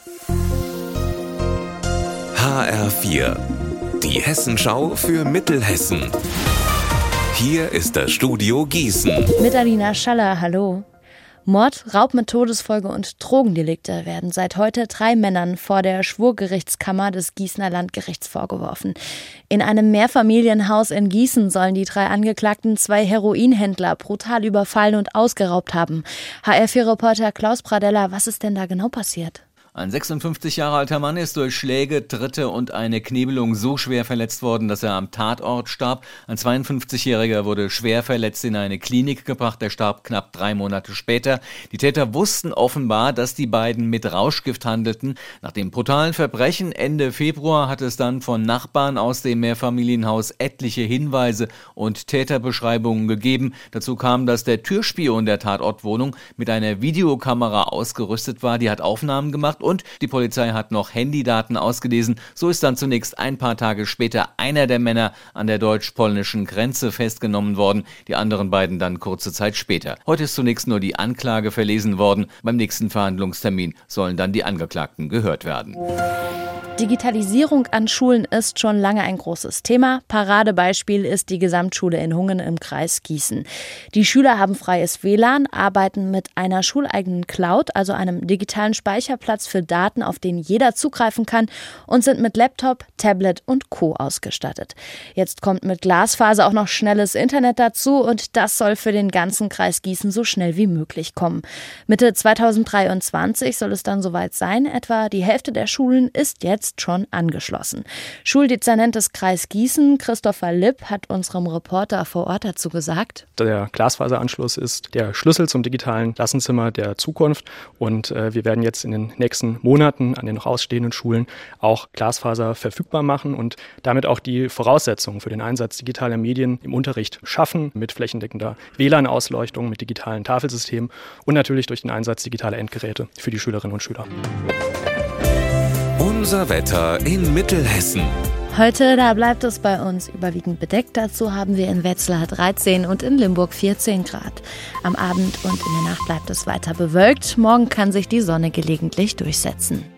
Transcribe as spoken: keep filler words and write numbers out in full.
H R vier, die Hessenschau für Mittelhessen. Hier ist das Studio Gießen. Mit Alina Schaller, hallo. Mord, Raub mit Todesfolge und Drogendelikte werden seit heute drei Männern vor der Schwurgerichtskammer des Gießener Landgerichts vorgeworfen. In einem Mehrfamilienhaus in Gießen sollen die drei Angeklagten zwei Heroinhändler brutal überfallen und ausgeraubt haben. H R vier Reporter Klaus Pradella, was ist denn da genau passiert? Ein sechsundfünfzig Jahre alter Mann ist durch Schläge, Tritte und eine Knebelung so schwer verletzt worden, dass er am Tatort starb. Ein zweiundfünfzigjähriger wurde schwer verletzt in eine Klinik gebracht. Der starb knapp drei Monate später. Die Täter wussten offenbar, dass die beiden mit Rauschgift handelten. Nach dem brutalen Verbrechen Ende Februar hat es dann von Nachbarn aus dem Mehrfamilienhaus etliche Hinweise und Täterbeschreibungen gegeben. Dazu kam, dass der Türspion der Tatortwohnung mit einer Videokamera ausgerüstet war. Die hat Aufnahmen gemacht. Und die Polizei hat noch Handydaten ausgelesen. So ist dann zunächst ein paar Tage später einer der Männer an der deutsch-polnischen Grenze festgenommen worden, die anderen beiden dann kurze Zeit später. Heute ist zunächst nur die Anklage verlesen worden. Beim nächsten Verhandlungstermin sollen dann die Angeklagten gehört werden. Digitalisierung an Schulen ist schon lange ein großes Thema. Paradebeispiel ist die Gesamtschule in Hungen im Kreis Gießen. Die Schüler haben freies W L A N, arbeiten mit einer schuleigenen Cloud, also einem digitalen Speicherplatz für Daten, auf den jeder zugreifen kann, und sind mit Laptop, Tablet und Co. ausgestattet. Jetzt kommt mit Glasfaser auch noch schnelles Internet dazu und das soll für den ganzen Kreis Gießen so schnell wie möglich kommen. Mitte zweitausenddreiundzwanzig soll es dann soweit sein. Etwa die Hälfte der Schulen ist jetzt schon angeschlossen. Schuldezernent des Kreis Gießen, Christopher Lipp, hat unserem Reporter vor Ort dazu gesagt: Der Glasfaseranschluss ist der Schlüssel zum digitalen Klassenzimmer der Zukunft und äh, wir werden jetzt in den nächsten Monaten an den noch ausstehenden Schulen auch Glasfaser verfügbar machen und damit auch die Voraussetzungen für den Einsatz digitaler Medien im Unterricht schaffen, mit flächendeckender W L A N-Ausleuchtung, mit digitalen Tafelsystemen und natürlich durch den Einsatz digitaler Endgeräte für die Schülerinnen und Schüler. Unser Wetter in Mittelhessen. Heute, da bleibt es bei uns überwiegend bedeckt. Dazu haben wir in Wetzlar dreizehn und in Limburg vierzehn Grad. Am Abend und in der Nacht bleibt es weiter bewölkt. Morgen kann sich die Sonne gelegentlich durchsetzen.